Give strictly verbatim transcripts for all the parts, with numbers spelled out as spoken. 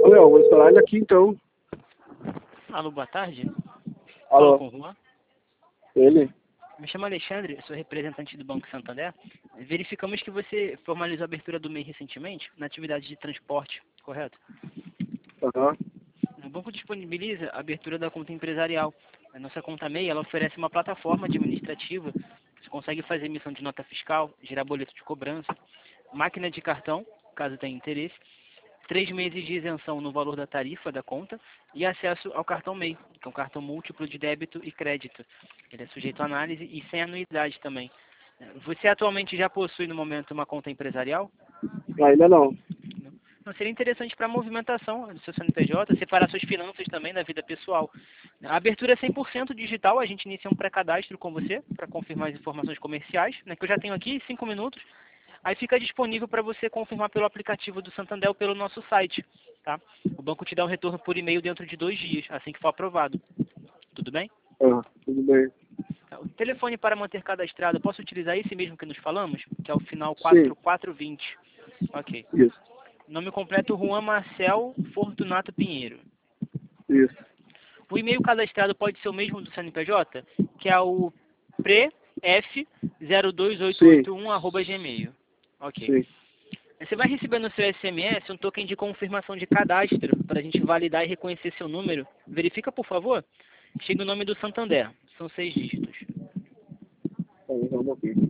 Olha, eu vou instalar ele aqui então. Alô, boa tarde. Alô. Fala com o Juan. Ele? Me chamo Alexandre, sou representante do Banco Santander. Verificamos que você formalizou a abertura do M E I recentemente na atividade de transporte, correto? Aham. O banco disponibiliza a abertura da conta empresarial. A nossa conta M E I, ela oferece uma plataforma administrativa. Você consegue fazer emissão de nota fiscal, gerar boleto de cobrança, máquina de cartão, caso tenha interesse, três meses de isenção no valor da tarifa da conta e acesso ao cartão M E I, que é um cartão múltiplo de débito e crédito. Ele é sujeito à análise e sem anuidade também. Você atualmente já possui no momento uma conta empresarial? Ainda não. Não seria interessante para a movimentação do seu C N P J, separar suas finanças também da vida pessoal. A abertura é cem por cento digital, a gente inicia um pré-cadastro com você para confirmar as informações comerciais, né, que eu já tenho aqui, cinco minutos. Aí fica disponível para você confirmar pelo aplicativo do Santander ou pelo nosso site. Tá? O banco te dá um retorno por e-mail dentro de dois dias, assim que for aprovado. Tudo bem? Ah, tudo bem. O telefone para manter cadastrado, eu posso utilizar esse mesmo que nos falamos? Que é o final Sim. quatro quatro dois zero. Ok. Isso. Nome completo, Juan Marcel Fortunato Pinheiro. Isso. O e-mail cadastrado pode ser o mesmo do C N P J, que é o pre f zero dois oito oito um arroba gmail. Ok. Sim. Você vai receber no seu S M S um token de confirmação de cadastro para a gente validar e reconhecer seu número. Verifica, por favor. Chega o nome do Santander. São seis dígitos. Vamos ver um pouquinho.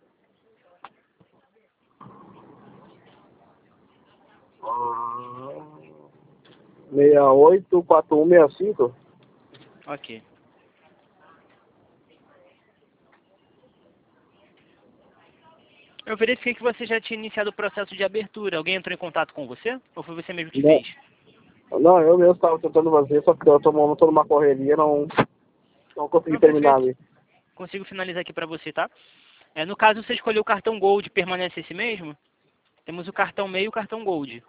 seis oito quatro um seis cinco. Ok. Eu verifiquei que você já tinha iniciado o processo de abertura. Alguém entrou em contato com você? Ou foi você mesmo que Não. fez? Não, eu mesmo estava tentando fazer, só que eu tô tô numa correria, não, não consegui Não, terminar perfeito. ali. Consigo finalizar aqui para você, tá? É, no caso, você escolheu o cartão Gold, permanece esse mesmo? Temos o cartão meio e o cartão Gold.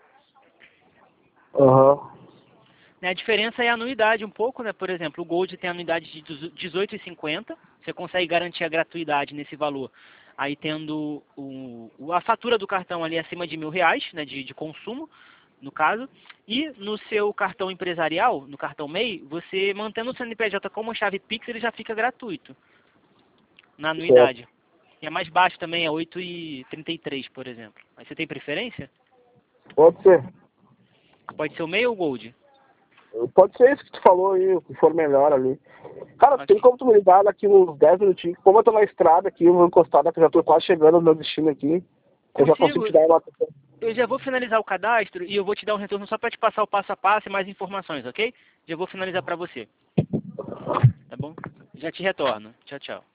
Aham. Né, a diferença é a anuidade um pouco, né? Por exemplo, o Gold tem anuidade de dezoito reais e cinquenta centavos. Você consegue garantir a gratuidade nesse valor. Aí tendo o, o- a fatura do cartão ali acima de mil reais, né? De, de consumo, no caso. E no seu cartão empresarial, no cartão M E I, você mantendo o C N P J como chave Pix, ele já fica gratuito na Certo. anuidade. E é mais baixo também, é oito reais e trinta e três centavos, por exemplo. Aí você tem preferência? Pode ser. Pode ser o M E I ou o Gold? Pode ser isso que tu falou aí, o que for melhor ali. Cara, Ok. tem como tu me ligar daqui uns dez minutinhos? Como eu tô na estrada aqui, eu vou encostar, que eu já tô quase chegando no meu destino aqui. Eu já consigo Consigo. te dar uma... Eu já vou finalizar o cadastro e eu vou te dar um retorno só para te passar o passo a passo e mais informações, ok? Já vou finalizar para você. Tá bom? Já te retorno. Tchau, tchau.